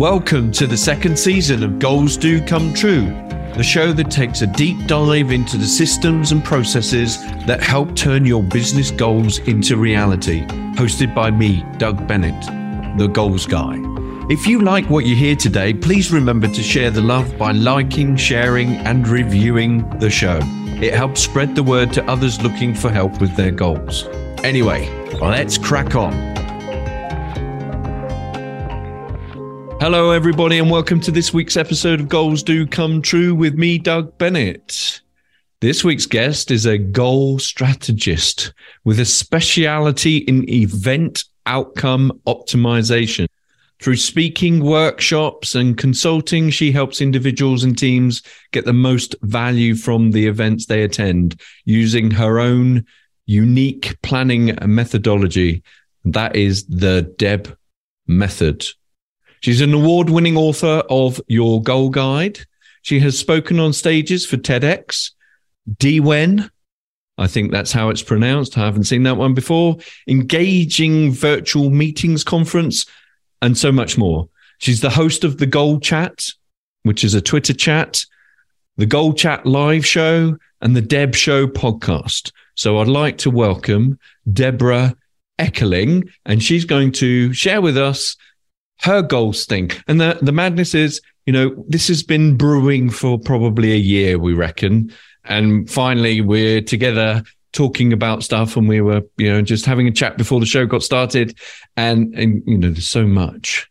Welcome to the second season of Goals Do Come True, the show that takes a deep dive into the systems and processes that help turn your business goals into reality. Hosted by me, Doug Bennett, the Goals Guy. If you like what you hear today, please remember to share the love by liking, sharing, and reviewing the show. It helps spread the word to others looking for help with their goals. Anyway, let's crack on. Hello, everybody, and welcome to this week's episode of Goals Do Come True with me, Doug Bennett. This week's guest is a goal strategist with a speciality in event outcome optimization. Through speaking, workshops, and consulting, she helps individuals and teams get the most value from the events they attend using her own unique planning methodology. That is the DEB method. She's an award-winning author of Your Goal Guide. She has spoken on stages for TEDx, DWEN, I think that's how it's pronounced. I haven't seen that one before. Engaging Virtual Meetings Conference, and so much more. She's the host of the Goal Chat, which is a Twitter chat, the Goal Chat live show, and the Deb Show podcast. So I'd like to welcome Deborah Eckerling, and she's going to share with us her goals thing. And the madness is, this has been brewing for probably a year, we reckon. And finally, we're together talking about stuff, and we were, just having a chat before the show got started. And there's so much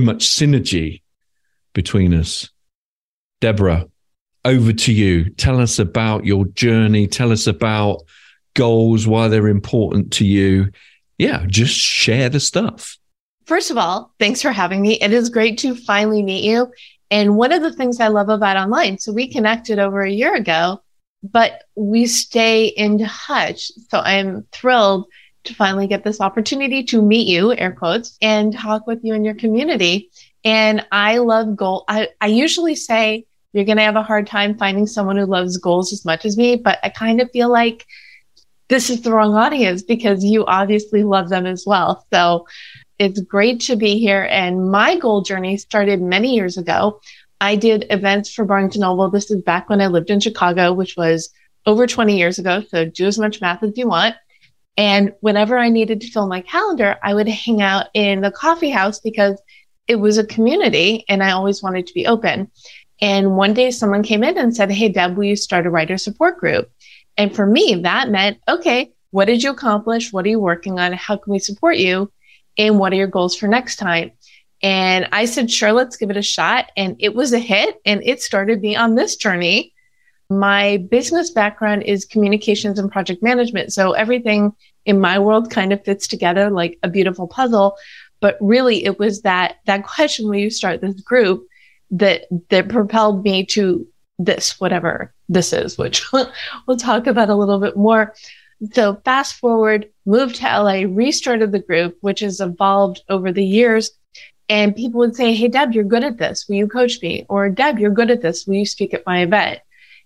synergy between us. Deborah, over to you. Tell us about your journey. Tell us about goals, why they're important to you. Yeah, just share the stuff. First of all, thanks for having me. It is great to finally meet you. And one of the things I love about online, so we connected over a year ago, but we stay in touch. So I'm thrilled to finally get this opportunity to meet you, air quotes, and talk with you and your community. And I love goals. I usually say you're going to have a hard time finding someone who loves goals as much as me, but I kind of feel like this is the wrong audience because you obviously love them as well. So it's great to be here. And my goal journey started many years ago. I did events for Barnes & Noble. This is back when I lived in Chicago, which was over 20 years ago. So do as much math as you want. And whenever I needed to fill my calendar, I would hang out in the coffee house because it was a community and I always wanted to be open. And one day someone came in and said, "Hey, Deb, will you start a writer support group?" And for me, that meant, okay, what did you accomplish? What are you working on? How can we support you? And what are your goals for next time? And I said, sure, let's give it a shot. And it was a hit. And it started me on this journey. My business background is communications and project management. So everything in my world kind of fits together like a beautiful puzzle. But really, it was that question, will you start this group, that propelled me to this, whatever this is, which we'll talk about a little bit more. So fast forward, moved to LA, restarted the group, which has evolved over the years. And people would say, "Hey, Deb, you're good at this. Will you coach me?" Or, "Deb, you're good at this. Will you speak at my event?"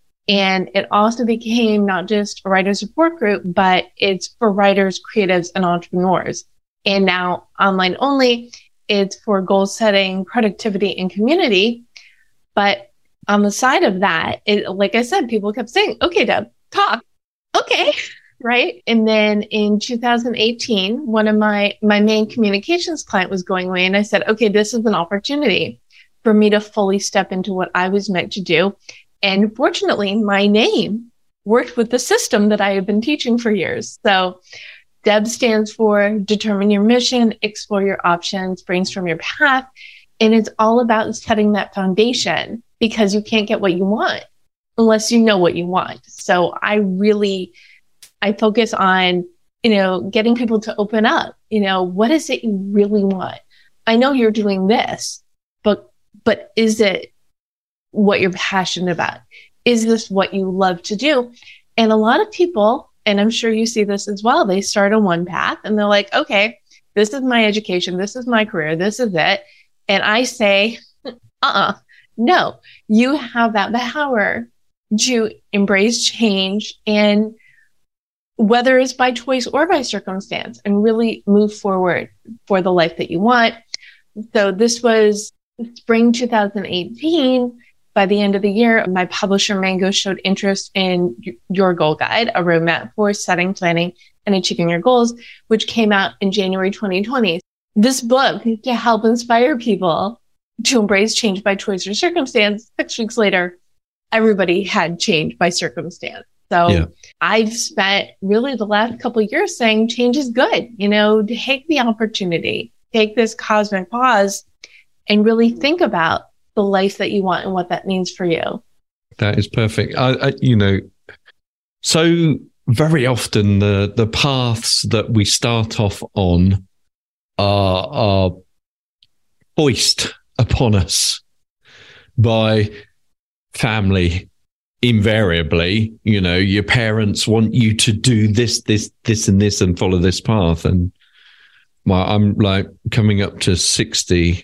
And it also became not just a writer support group, but it's for writers, creatives, and entrepreneurs. And now online only, it's for goal setting, productivity, and community. But on the side of that, like I said, people kept saying, "Okay, Deb, talk." Okay. Right. And then in 2018, one of my main communications client was going away. And I said, okay, this is an opportunity for me to fully step into what I was meant to do. And fortunately, my name worked with the system that I have been teaching for years. So DEB stands for Determine Your Mission, Explore Your Options, Brainstorm Your Path. And it's all about setting that foundation because you can't get what you want unless you know what you want. So I focus on, getting people to open up. What is it you really want? I know you're doing this, but is it what you're passionate about? Is this what you love to do? And a lot of people, and I'm sure you see this as well, they start on one path and they're like, okay, this is my education. This is my career. This is it. And I say, no, you have that power to embrace change and whether it's by choice or by circumstance, and really move forward for the life that you want. So this was spring 2018, by the end of the year, my publisher Mango showed interest in Your Goal Guide, a roadmap for setting, planning, and achieving your goals, which came out in January 2020. This book to help inspire people to embrace change by choice or circumstance. 6 weeks later, everybody had change by circumstance. So I've spent really the last couple of years saying change is good. Take the opportunity, take this cosmic pause and really think about the life that you want and what that means for you. That is perfect. So very often the paths that we start off on are foisted upon us by family. Invariably, your parents want you to do this, and this, and follow this path. And I'm like coming up to 60,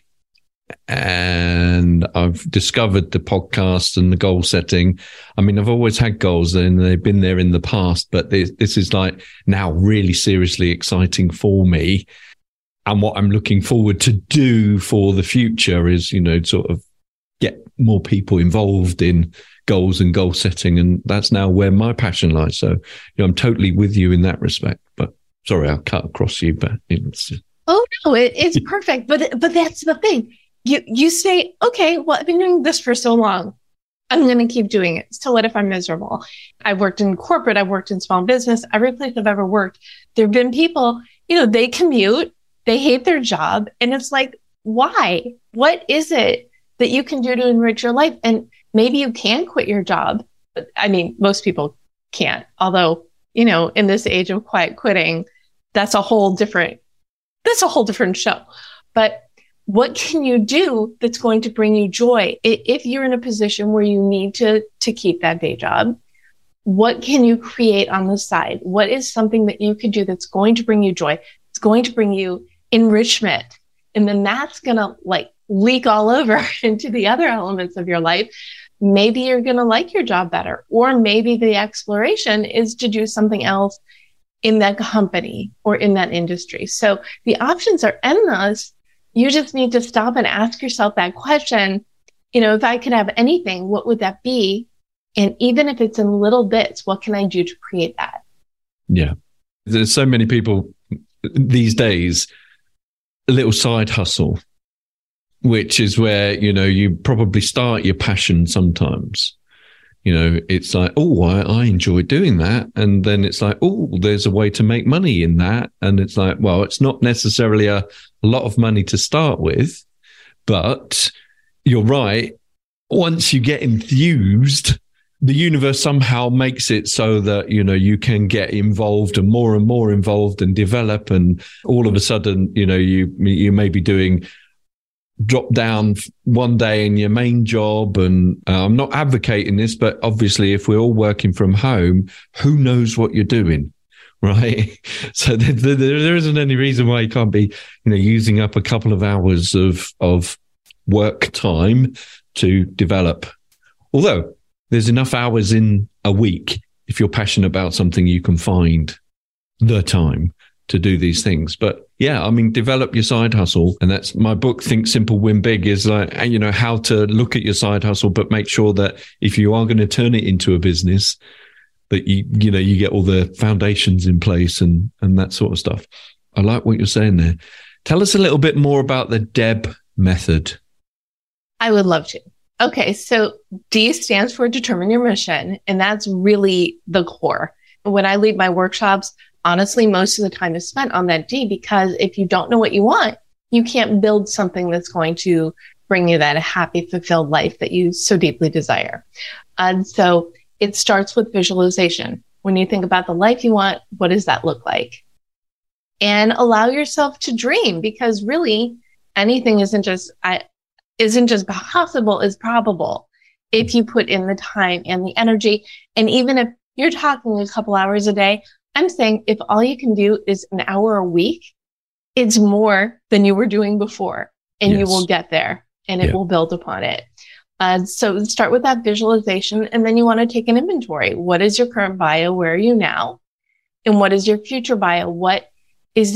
and I've discovered the podcast and the goal setting. I mean, I've always had goals and they've been there in the past, but this is like now really seriously exciting for me. And what I'm looking forward to do for the future is, sort of get more people involved in goals and goal setting. And that's now where my passion lies. So, I'm totally with you in that respect, but sorry, I'll cut across you, but it's just... Oh no, it's perfect. But that's the thing. You say, okay, well, I've been doing this for so long. I'm going to keep doing it. So what if I'm miserable? I've worked in corporate. I've worked in small business. Every place I've ever worked, there have been people, they commute, they hate their job. And it's like, why? What is it that you can do to enrich your life? And maybe you can quit your job. But I mean, most people can't. Although, in this age of quiet quitting, that's a whole different show. But what can you do that's going to bring you joy? If you're in a position where you need to keep that day job, what can you create on the side? What is something that you could do that's going to bring you joy? It's going to bring you enrichment. And then that's going to leak all over into the other elements of your life. Maybe you're going to like your job better, or maybe the exploration is to do something else in that company or in that industry. So the options are endless. You just need to stop and ask yourself that question. If I could have anything, what would that be? And even if it's in little bits, what can I do to create that? Yeah. There's so many people these days, a little side hustle, which is where, you probably start your passion sometimes. It's like, oh, I enjoy doing that. And then it's like, oh, there's a way to make money in that. And it's like, well, it's not necessarily a lot of money to start with, but you're right. Once you get enthused, the universe somehow makes it so that, you can get involved and more involved and develop. And all of a sudden, you may be doing drop down one day in your main job. And I'm not advocating this, but obviously if we're all working from home, who knows what you're doing, right? So there isn't any reason why you can't be, using up a couple of hours of work time to develop. Although there's enough hours in a week, if you're passionate about something, you can find the time to do these things. But yeah, I mean, develop your side hustle. And that's my book, Think Simple, Win Big, is like, how to look at your side hustle, but make sure that if you are going to turn it into a business, that you get all the foundations in place and that sort of stuff. I like what you're saying there. Tell us a little bit more about the DEB method. I would love to. Okay. So D stands for determine your mission. And that's really the core. When I lead my workshops, honestly, most of the time is spent on that D, because if you don't know what you want, you can't build something that's going to bring you that happy, fulfilled life that you so deeply desire. And so it starts with visualization. When you think about the life you want, what does that look like? And allow yourself to dream, because really anything isn't just possible, is probable if you put in the time and the energy. And even if you're talking a couple hours a day, I'm saying if all you can do is an hour a week, it's more than you were doing before, and you will get there, and it will build upon it. So start with that visualization, and then you want to take an inventory. What is your current bio? Where are you now? And what is your future bio? What is it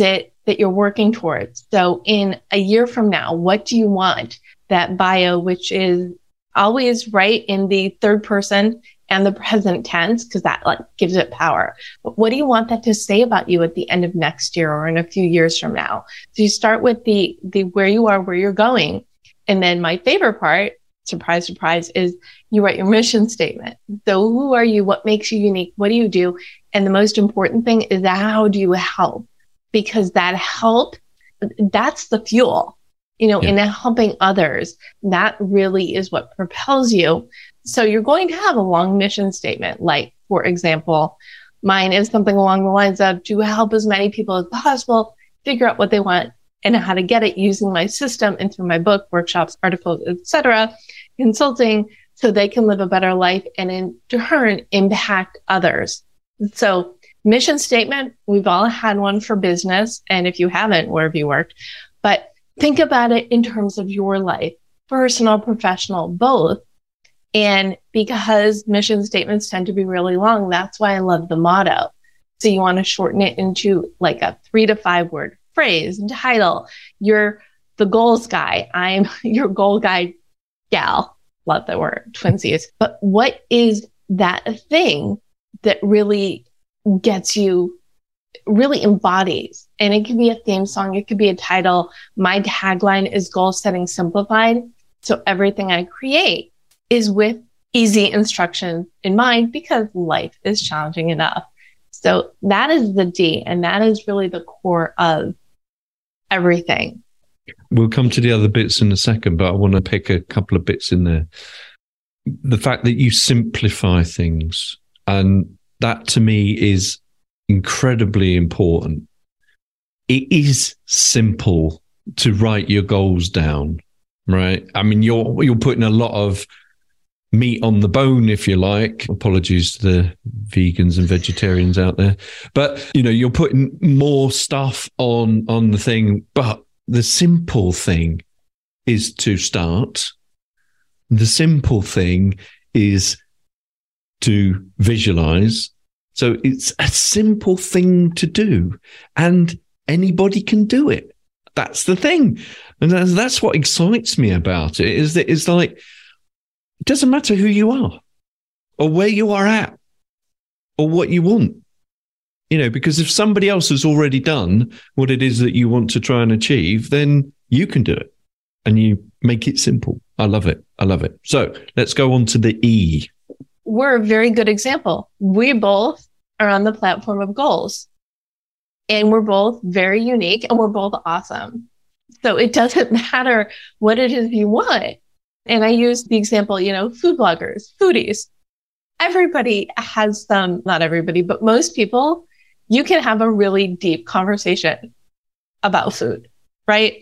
that you're working towards. So in a year from now, what do you want that bio, which is always right in the third person and the present tense, because that like gives it power. But what do you want that to say about you at the end of next year or in a few years from now? So you start with the where you are, where you're going. And then my favorite part, surprise, surprise, is you write your mission statement. So who are you? What makes you unique? What do you do? And the most important thing is how do you help? Because that help, that's the fuel, in helping others. That really is what propels you. So you're going to have a long mission statement. Like, for example, mine is something along the lines of to help as many people as possible figure out what they want and how to get it using my system and through my book, workshops, articles, etc., consulting, so they can live a better life and in turn impact others. So mission statement, we've all had one for business. And if you haven't, where have you worked? But think about it in terms of your life, personal, professional, both. And because mission statements tend to be really long, that's why I love the motto. So you want to shorten it into like a 3 to 5 word phrase and title. You're the goals guy. I'm your goal guy gal. Love that word, twinsies. But what is that thing that really gets you, really embodies? And it could be a theme song. It could be a title. My tagline is goal setting simplified. So everything I create is with easy instructions in mind because life is challenging enough. So that is the D, and that is really the core of everything. We'll come to the other bits in a second, but I want to pick a couple of bits in there. The fact that you simplify things, and that to me is incredibly important. It is simple to write your goals down, right? I mean, you're putting a lot of meat on the bone, if you like. Apologies to the vegans and vegetarians out there. But, you're putting more stuff on the thing. But the simple thing is to start. The simple thing is to visualize. So it's a simple thing to do, and anybody can do it. That's the thing. And that's what excites me about it, is that it's like, it doesn't matter who you are or where you are at or what you want, because if somebody else has already done what it is that you want to try and achieve, then you can do it and you make it simple. I love it. I love it. So let's go on to the E. We're a very good example. We both are on the platform of goals, and we're both very unique, and we're both awesome. So it doesn't matter what it is you want. And I use the example, food bloggers, foodies. Everybody has some, not everybody, but most people, you can have a really deep conversation about food, right?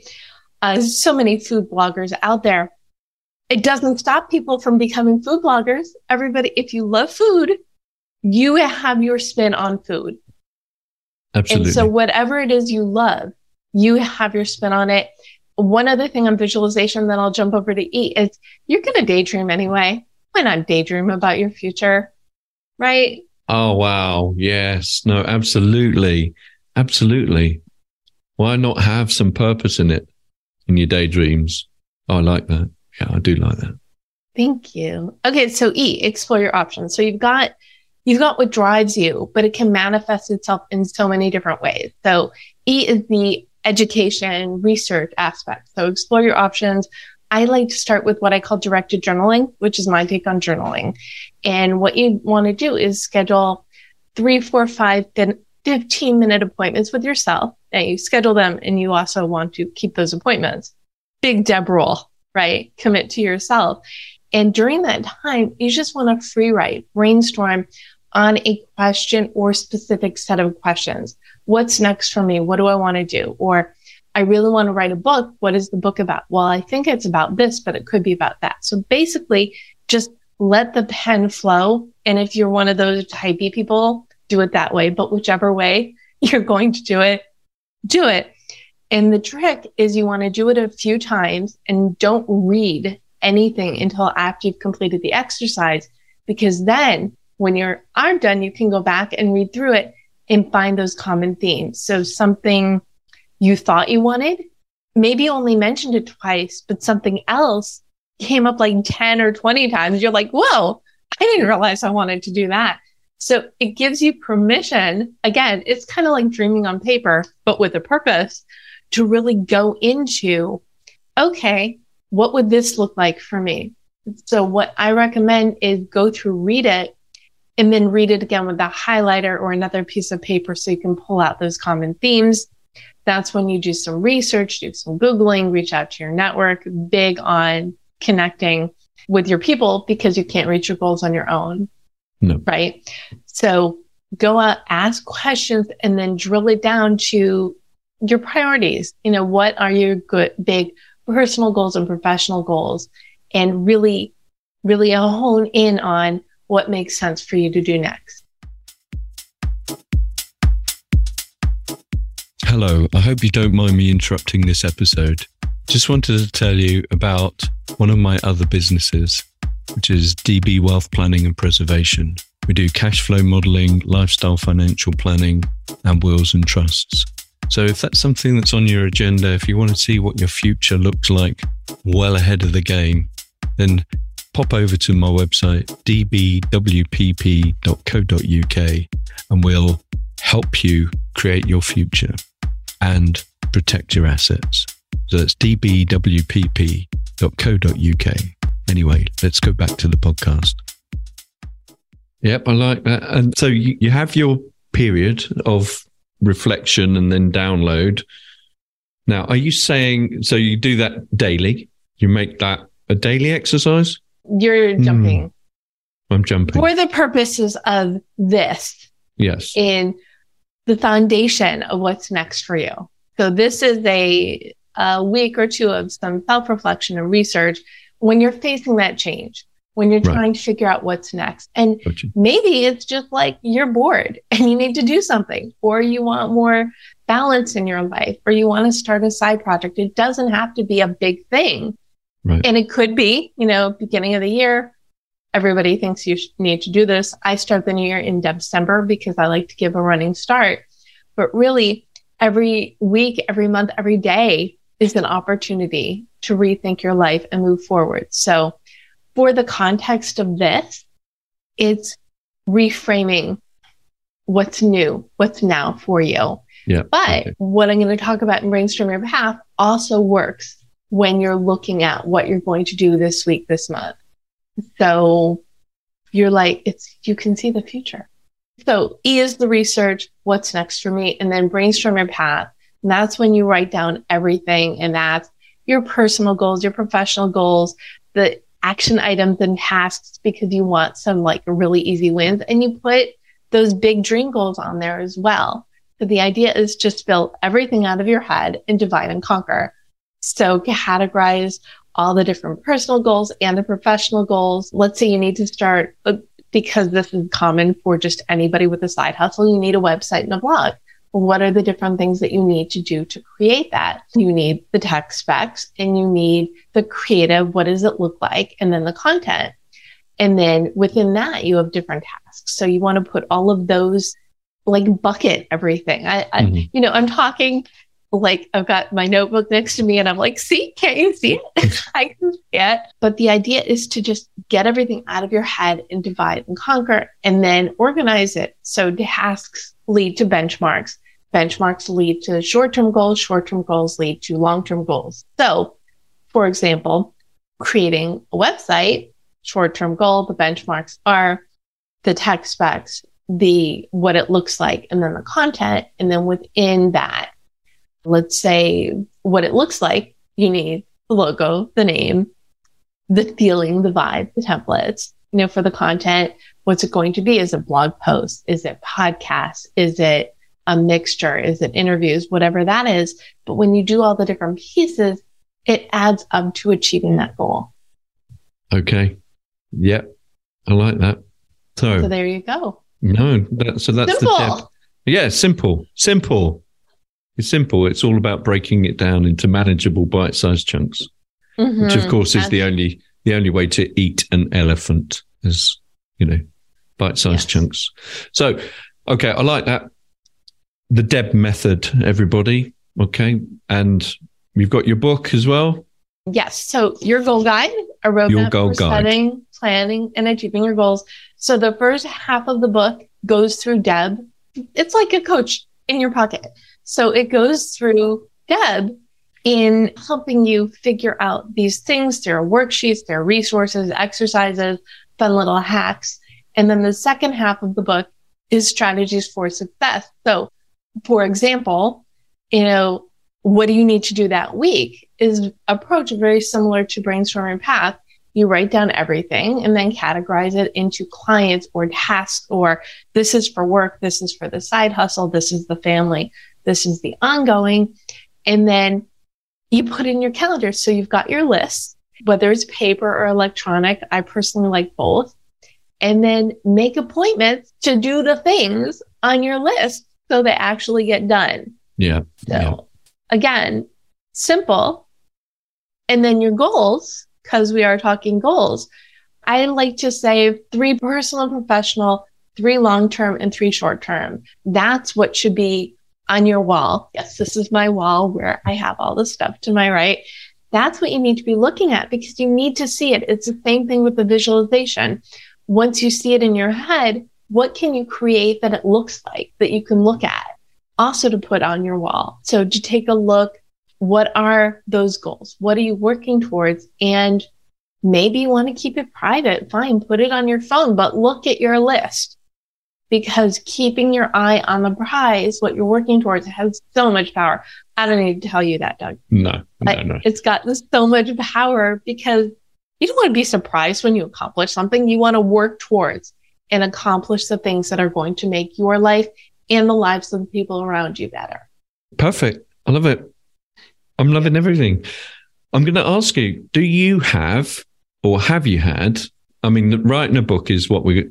So many food bloggers out there. It doesn't stop people from becoming food bloggers. Everybody, if you love food, you have your spin on food. Absolutely. And so whatever it is you love, you have your spin on it. One other thing on visualization, then I'll jump over to E, is you're going to daydream anyway. Why not daydream about your future, right? Oh, wow. Yes. No, absolutely. Absolutely. Why not have some purpose in it, in your daydreams? Oh, I like that. Yeah, I do like that. Thank you. Okay, so E, explore your options. So you've got what drives you, but it can manifest itself in so many different ways. So E is the education, research aspect. So explore your options. I like to start with what I call directed journaling, which is my take on journaling. And what you want to do is schedule 3, 4, 5, 15-minute appointments with yourself. And you schedule them, and you also want to keep those appointments. Big Deb rule, right? Commit to yourself. And during that time, you just want to free write, brainstorm on a question or specific set of questions. What's next for me? What do I want to do? Or I really want to write a book. What is the book about? Well, I think it's about this, but it could be about that. So basically, just let the pen flow. And if you're one of those typey people, do it that way. But whichever way you're going to do it, do it. And the trick is you want to do it a few times and don't read anything until after you've completed the exercise, because then when you are done, you can go back and read through it and find those common themes. So something you thought you wanted, maybe you only mentioned it twice, but something else came up like 10 or 20 times. You're like, whoa, I didn't realize I wanted to do that. So it gives you permission. Again, it's kind of like dreaming on paper, but with a purpose, to really go into, okay, what would this look like for me? So what I recommend is go through, read it, and then read it again with a highlighter or another piece of paper so you can pull out those common themes. That's when you do some research, do some Googling, reach out to your network, big on connecting with your people because you can't reach your goals on your own. No. Right? So go out, ask questions, and then drill it down to your priorities. What are your good, big personal goals and professional goals? And really, really hone in on what makes sense for you to do next. Hello, I hope you don't mind me interrupting this episode. Just wanted to tell you about one of my other businesses, which is DB Wealth Planning and Preservation. We do cash flow modeling, lifestyle financial planning, and wills and trusts. So if that's something that's on your agenda, if you want to see what your future looks like well ahead of the game, then pop over to my website, dbwpp.co.uk, and we'll help you create your future and protect your assets. So that's dbwpp.co.uk. Anyway, let's go back to the podcast. Yep, I like that. And so you have your period of reflection and then download. Now, are you saying, so you do that daily? You make that a daily exercise? You're jumping. I'm jumping. For the purposes of this. Yes. In the foundation of what's next for you. So this is a week or two of some self-reflection and research when you're facing that change, when you're trying to figure out what's next. And maybe it's just like you're bored and you need to do something, or you want more balance in your life, or you want to start a side project. It doesn't have to be a big thing. Right. And it could be, beginning of the year, everybody thinks you need to do this. I start the new year in December because I like to give a running start. But really, every week, every month, every day is an opportunity to rethink your life and move forward. So for the context of this, it's reframing what's new, what's now for you. Yeah. But what I'm going to talk about in Brainstorm Your Path also works when you're looking at what you're going to do this week, this month. So you're like, you can see the future. So E is the research, what's next for me, and then brainstorm your path. And that's when you write down everything. And that's your personal goals, your professional goals, the action items and tasks, because you want some like really easy wins. And you put those big dream goals on there as well. So the idea is just fill everything out of your head and divide and conquer. So categorize all the different personal goals and the professional goals. Let's say you need to start, because this is common for just anybody with a side hustle, you need a website and a blog. What are the different things that you need to do to create that? You need the tech specs and you need the creative, what does it look like? And then the content. And then within that, you have different tasks. So you want to put all of those, like bucket everything. I'm talking like I've got my notebook next to me and I'm like, see, can't you see it? I can see it. But the idea is to just get everything out of your head and divide and conquer and then organize it. So tasks lead to benchmarks. Benchmarks lead to short-term goals. Short-term goals lead to long-term goals. So, for example, creating a website, short-term goal, the benchmarks are the tech specs, what it looks like, and then the content. And then within that, let's say what it looks like, you need the logo, the name, the feeling, the vibe, the templates. For the content, what's it going to be? Is it blog posts? Is it podcasts? Is it a mixture? Is it interviews? Whatever that is. But when you do all the different pieces, it adds up to achieving that goal. Okay. Yep. I like that. So there you go. No, that's simple. The depth. Yeah, simple. It's simple. It's all about breaking it down into manageable bite-sized chunks, which of course is the only way to eat an elephant is, bite-sized chunks. So, okay, I like that. The DEB method, everybody. Okay. And you've got your book as well? Yes. So your goal guide, a roadmap for setting, planning, and achieving your goals. So the first half of the book goes through Deb. It's like a coach in your pocket. So it goes through Deb in helping you figure out these things. There are worksheets, there are resources, exercises, fun little hacks. And then the second half of the book is strategies for success. So, for example, what do you need to do that week is approach very similar to Brainstorming Path. You write down everything and then categorize it into clients or tasks, or this is for work, this is for the side hustle, this is the family, this is the ongoing. And then you put in your calendar. So you've got your list, whether it's paper or electronic. I personally like both. And then make appointments to do the things on your list so they actually get done. Yeah. So again, simple. And then your goals, because we are talking goals. I like to say 3 personal and professional, 3 long-term, and 3 short-term. That's what should be on your wall. Yes, this is my wall where I have all the stuff to my right. That's what you need to be looking at because you need to see it. It's the same thing with the visualization. Once you see it in your head, what can you create that it looks like that you can look at? Also to put on your wall. So to take a look, what are those goals? What are you working towards? And maybe you want to keep it private. Fine, put it on your phone, but look at your list. Because keeping your eye on the prize, what you're working towards, has so much power. I don't need to tell you that, Doug. No. It's got so much power because you don't want to be surprised when you accomplish something. You want to work towards and accomplish the things that are going to make your life and the lives of the people around you better. Perfect. I love it. I'm loving everything. I'm going to ask you, do you have, or have you had, writing a book is what we've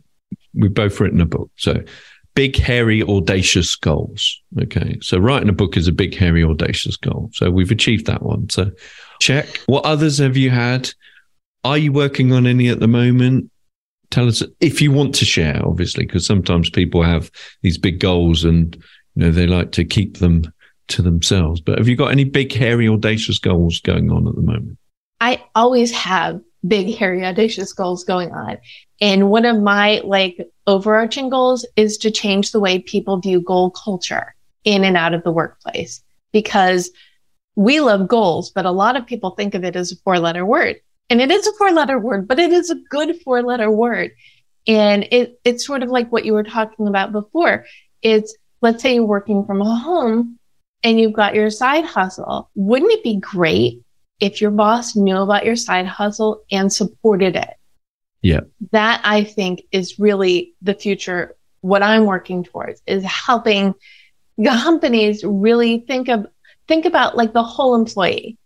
both written a book. So big, hairy, audacious goals. Okay. So writing a book is a big, hairy, audacious goal. So we've achieved that one. So check. What others have you had? Are you working on any at the moment? Tell us if you want to share, obviously, because sometimes people have these big goals and, they like to keep them to themselves. But have you got any big, hairy, audacious goals going on at the moment? I always have big, hairy, audacious goals going on. And one of my overarching goals is to change the way people view goal culture in and out of the workplace, because we love goals, but a lot of people think of it as a 4-letter word. And it is a 4-letter word, but it is a good 4-letter word. And it's sort of like what you were talking about before. It's, let's say you're working from home and you've got your side hustle. Wouldn't it be great if your boss knew about your side hustle and supported it? Yeah. That, I think, is really the future. What I'm working towards is helping companies really think about like the whole employee.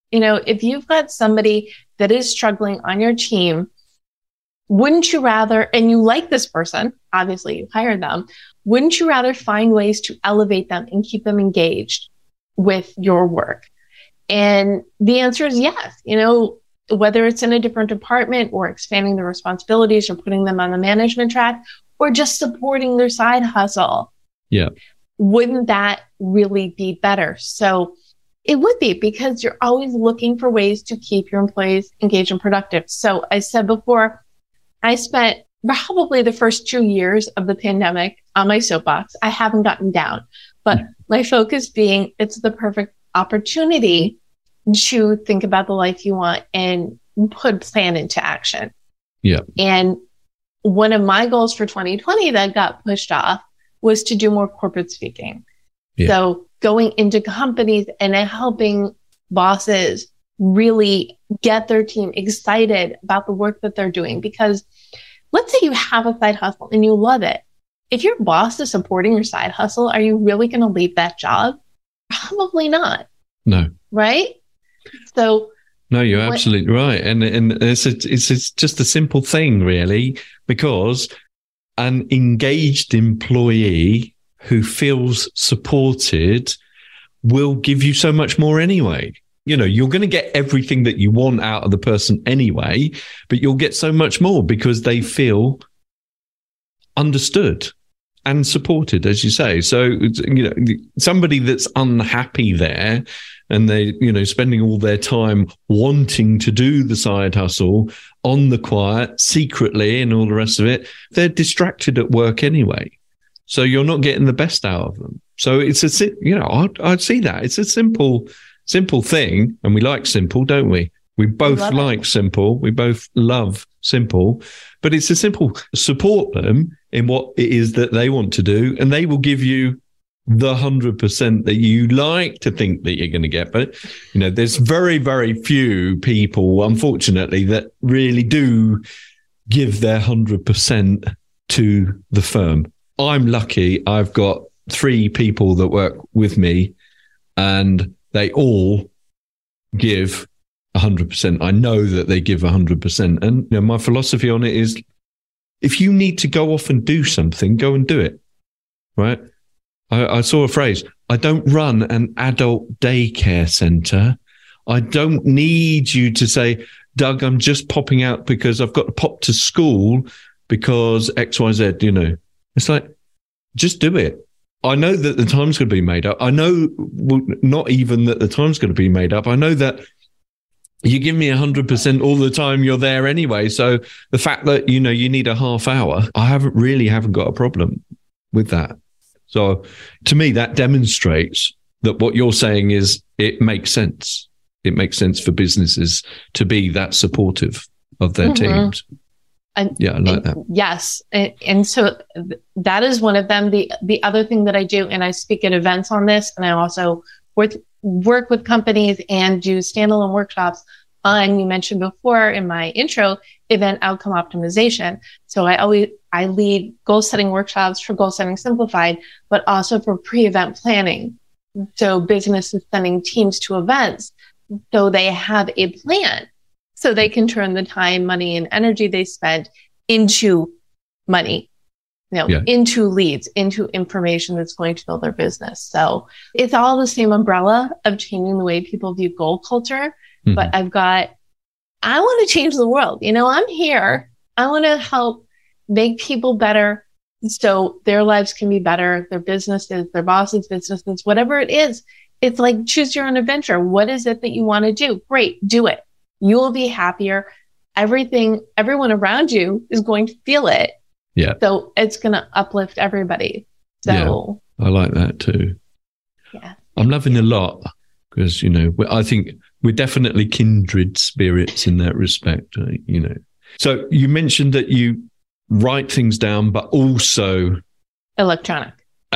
If you've got somebody that is struggling on your team, wouldn't you rather, and you like this person, obviously you hired them, wouldn't you rather find ways to elevate them and keep them engaged with your work? And the answer is yes. Whether it's in a different department or expanding the responsibilities or putting them on the management track or just supporting their side hustle. Yeah. Wouldn't that really be better? So it would be, because you're always looking for ways to keep your employees engaged and productive. So I said before, I spent probably the first 2 years of the pandemic on my soapbox. I haven't gotten down, but my focus being, it's the perfect opportunity to think about the life you want and put plan into action. Yeah. And one of my goals for 2020 that got pushed off was to do more corporate speaking. Yeah. So going into companies and helping bosses really get their team excited about the work that they're doing. Because let's say you have a side hustle and you love it. If your boss is supporting your side hustle, are you really going to leave that job? Probably not. No. Right? So no, you're absolutely right. And it's just a simple thing, really, because an engaged employee who feels supported will give you so much more anyway. You're going to get everything that you want out of the person anyway, but you'll get so much more because they feel understood. and supported, as you say. So, somebody that's unhappy there and they, spending all their time wanting to do the side hustle on the quiet, secretly, and all the rest of it, they're distracted at work anyway. So you're not getting the best out of them. So it's I'd see that. It's a simple thing. And we like simple, don't we? We both like simple. We both love simple, but it's a simple. Support them in what it is that they want to do, and they will give you the 100% that you like to think that you're going to get. But, there's very, very few people, unfortunately, that really do give their 100% to the firm. I'm lucky. I've got 3 people that work with me, and they all give 100%. I know that they give 100%. And my philosophy on it is, if you need to go off and do something, go and do it. Right? I saw a phrase, I don't run an adult daycare center. I don't need you to say, Doug, I'm just popping out because I've got to pop to school because XYZ, It's like, just do it. I know that the time's going to be made up. I know not even that the time's going to be made up. I know that you give me 100% all the time, you're there anyway. So the fact that, you need a half hour, I haven't got a problem with that. So to me, that demonstrates that what you're saying is it makes sense. It makes sense for businesses to be that supportive of their teams. I like that. Yes. And so that is one of them. The other thing that I do, and I speak at events on this, and I also work with companies and do standalone workshops on, you mentioned before in my intro, event outcome optimization. So I lead goal setting workshops for Goal Setting Simplified, but also for pre-event planning. So businesses sending teams to events so they have a plan so they can turn the time, money, and energy they spent into money, into leads, into information that's going to build their business. So it's all the same umbrella of changing the way people view goal culture. Mm-hmm. But I want to change the world. I'm here. I want to help make people better so their lives can be better, their businesses, their bosses' businesses, whatever it is. It's like, choose your own adventure. What is it that you want to do? Great, do it. You will be happier. Everyone around you is going to feel it. Yeah. So it's going to uplift everybody. So I like that too. Yeah. I'm loving a lot because, I think we're definitely kindred spirits in that respect, So you mentioned that you write things down, but also electronic.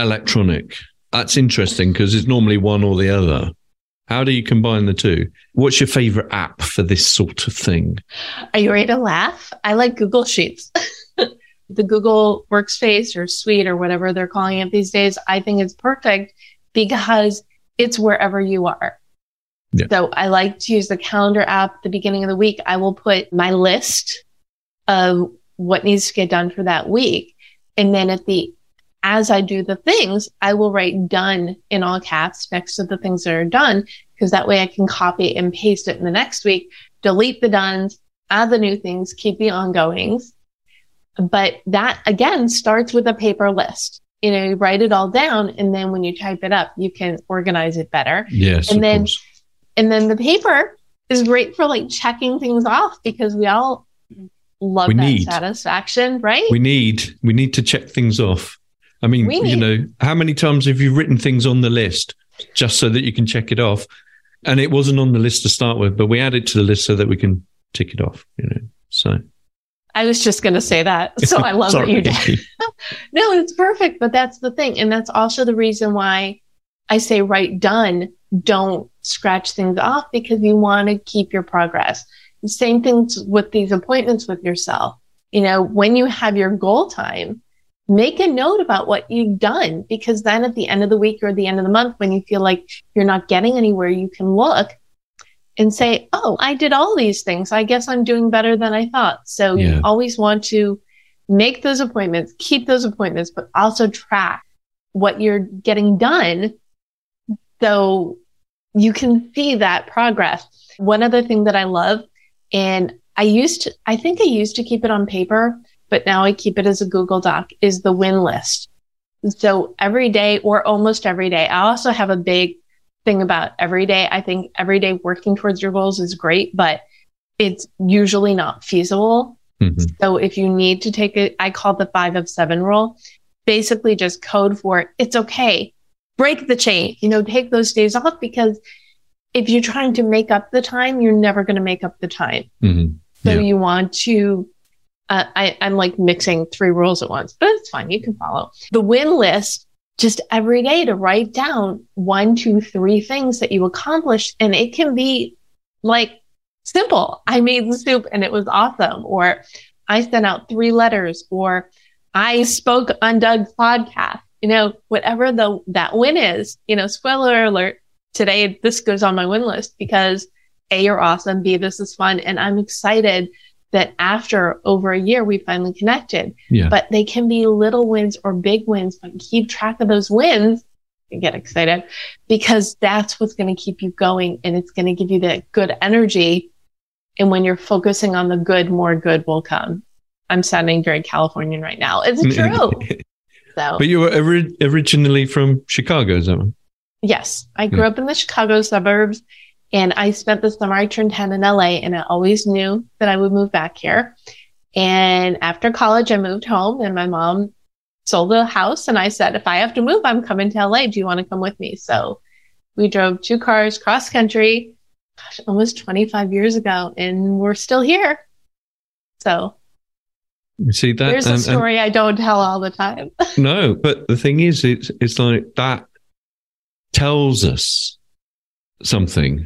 That's interesting because it's normally one or the other. How do you combine the two? What's your favorite app for this sort of thing? Are you ready to laugh? I like Google Sheets. The Google Workspace or Suite or whatever they're calling it these days, I think it's perfect because it's wherever you are. Yeah. So I like to use the calendar app at the beginning of the week. I will put my list of what needs to get done for that week. And then as I do the things, I will write done in all caps next to the things that are done, because that way I can copy and paste it in the next week, delete the dones, add the new things, keep the ongoings. But that again starts with a paper list. You write it all down, and then when you type it up, you can organize it better. Yes, and then course. And then the paper is great for checking things off, because we all love satisfaction, right? We need to check things off. I mean, how many times have you written things on the list just so that you can check it off? And it wasn't on the list to start with, but we add it to the list so that we can tick it off, so. I was just going to say that. So I love that you did. No, it's perfect. But that's the thing. And that's also the reason why I say write done. Don't scratch things off, because you want to keep your progress. The same things with these appointments with yourself. When you have your goal time, make a note about what you've done, because then at the end of the week or the end of the month, when you feel like you're not getting anywhere, you can look and say, oh, I did all these things. I guess I'm doing better than I thought. So you always want to make those appointments, keep those appointments, but also track what you're getting done so you can see that progress. One other thing that I love, and I think I used to keep it on paper, but now I keep it as a Google Doc, is the win list. So every day or almost every day, I also have a big thing about every day. I think every day working towards your goals is great, but it's usually not feasible. Mm-hmm. So if you need to take it, I call it the 5 of 7 rule, basically just code for it. It's okay. Break the chain, take those days off, because if you're trying to make up the time, you're never going to make up the time. Mm-hmm. So you want to, I'm like mixing 3 rules at once, but it's fine. You can follow the win list just every day to write down 1, 2, 3 things that you accomplished. And it can be like simple. I made the soup and it was awesome. Or I sent out 3 letters, or I spoke on Doug's podcast, whatever that win is, spoiler alert. Today, this goes on my win list because A, you're awesome. B, this is fun. And I'm excited that after over a year, we finally connected. Yeah. But they can be little wins or big wins, but keep track of those wins and get excited, because that's what's going to keep you going. And it's going to give you that good energy. And when you're focusing on the good, more good will come. I'm sounding very Californian right now. It's true. But you were originally from Chicago, is that right? Yes. I grew up in the Chicago suburbs, and I spent the summer I turned 10 in LA, and I always knew that I would move back here. And after college, I moved home, and my mom sold the house. And I said, if I have to move, I'm coming to LA. Do you want to come with me? So we drove 2 cars cross country, almost 25 years ago, and we're still here. So you see that? There's a story I don't tell all the time. No, but the thing is, it's like that tells us something.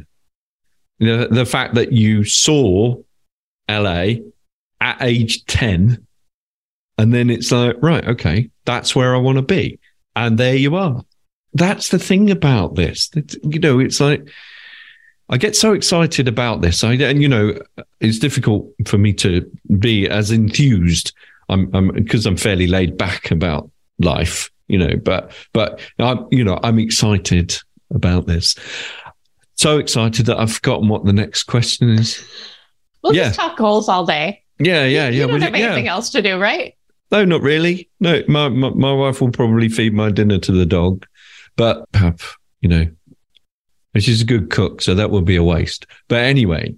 The fact that you saw LA at age 10, and then it's like, right, okay, that's where I want to be. And there you are. That's the thing about this. It's like, I get so excited about this. It's difficult for me to be as enthused. Because I'm fairly laid back about life, but I'm excited about this. So excited that I've forgotten what the next question is. We'll just talk goals all day. Yeah. You don't have anything else to do, right? No, not really. No, my wife will probably feed my dinner to the dog, but she's a good cook, so that would be a waste. But anyway,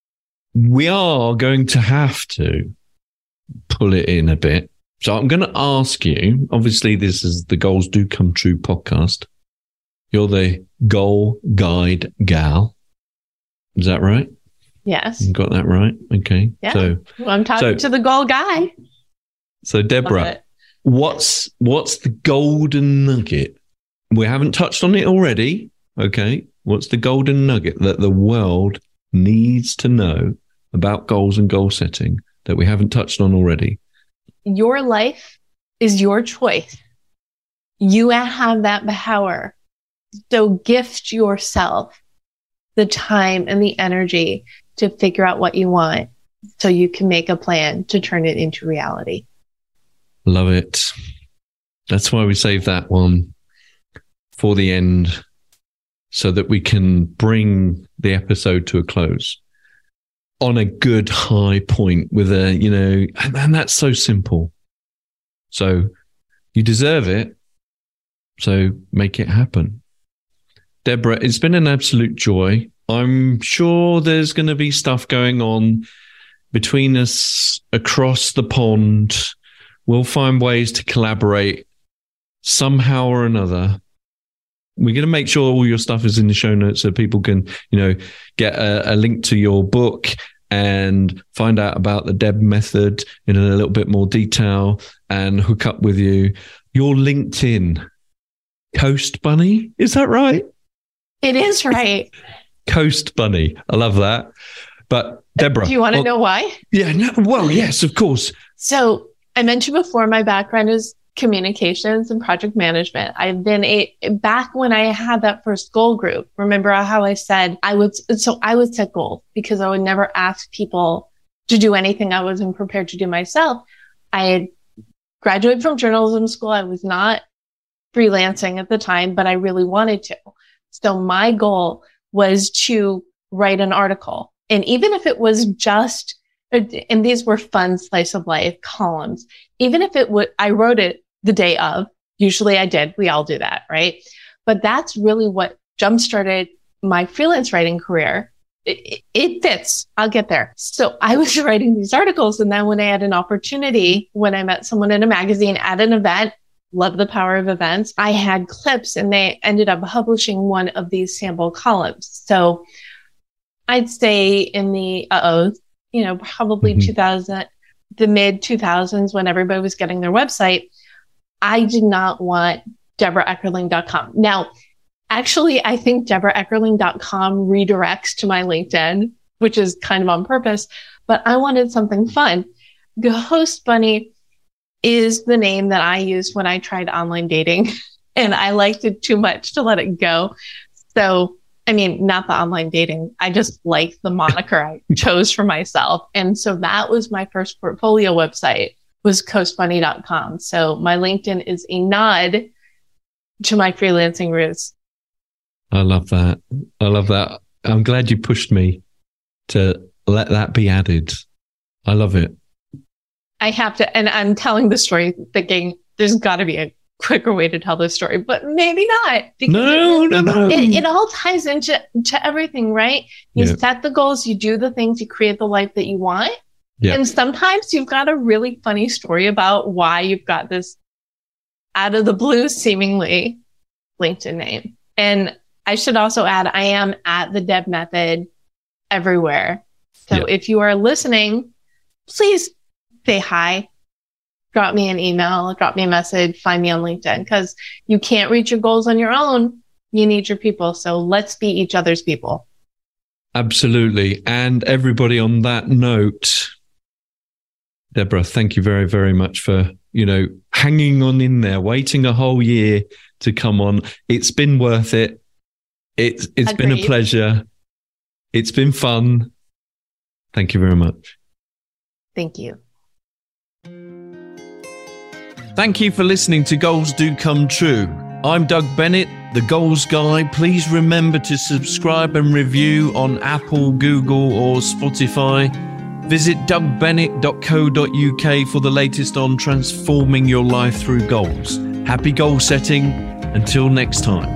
we are going to have to pull it in a bit. So I'm going to ask you, obviously this is the Goals Do Come True podcast. You're the goal guide gal. Is that right? Yes. You got that right? Okay. Yeah. So I'm talking to the goal guy. So Deborah, what's the golden nugget? We haven't touched on it already. Okay. What's the golden nugget that the world needs to know about goals and goal setting that we haven't touched on already? Your life is your choice. You have that power. So gift yourself the time and the energy to figure out what you want so you can make a plan to turn it into reality. Love it. That's why we save that one for the end, so that we can bring the episode to a close on a good high point with and that's so simple. So you deserve it. So make it happen. Deborah, it's been an absolute joy. I'm sure there's going to be stuff going on between us across the pond. We'll find ways to collaborate somehow or another. We're going to make sure all your stuff is in the show notes so people can, get a link to your book and find out about the Deb method in a little bit more detail and hook up with you. Your LinkedIn, Coast Bunny, is that right? It is right. Coast Bunny. I love that. But Deborah. Do you want to know why? Yeah. No, well, yes, of course. So I mentioned before, my background is communications and project management. I've been back when I had that first goal group. Remember how I said I would set goals because I would never ask people to do anything I wasn't prepared to do myself. I had graduated from journalism school. I was not freelancing at the time, but I really wanted to. So my goal was to write an article. And even if it was just, and these were fun slice of life columns, even if it would, I wrote it the day of, Usually I did. We all do that, right? But that's really what jump-started my freelance writing career. It fits. I'll get there. So I was writing these articles. And then when I had an opportunity, when I met someone in a magazine at an event, love the power of events, I had clips and they ended up publishing one of these sample columns. So I'd say in the, probably 2000, the mid 2000s, when everybody was getting their website, I did not want DeborahEckerling.com. Now, actually, I think DeborahEckerling.com redirects to my LinkedIn, which is kind of on purpose, but I wanted something fun. Ghost Bunny is the name that I used when I tried online dating, and I liked it too much to let it go. So, I mean, not the online dating. I just liked the moniker I chose for myself. And so that was my first portfolio website, was ghostbunny.com. So my LinkedIn is a nod to my freelancing roots. I love that. I love that. I'm glad you pushed me to let that be added. I love it. I have to, and I'm telling the story thinking there's got to be a quicker way to tell this story, but maybe not. No. It all ties into everything, right? You set the goals, you do the things, you create the life that you want. Yeah. And sometimes you've got a really funny story about why you've got this out of the blue, seemingly LinkedIn name. And I should also add, I am at the Deb Method everywhere. So if you are listening, please say hi, drop me an email, drop me a message, find me on LinkedIn, because you can't reach your goals on your own. You need your people. So let's be each other's people. Absolutely. And everybody, on that note, Deborah, thank you very, very much for, hanging on in there, waiting a whole year to come on. It's been worth it. It's been a pleasure. It's been fun. Thank you very much. Thank you. Thank you for listening to Goals Do Come True. I'm Doug Bennett, the Goals Guy. Please remember to subscribe and review on Apple, Google, or Spotify. Visit dougbennett.co.uk for the latest on transforming your life through goals. Happy goal setting. Until next time.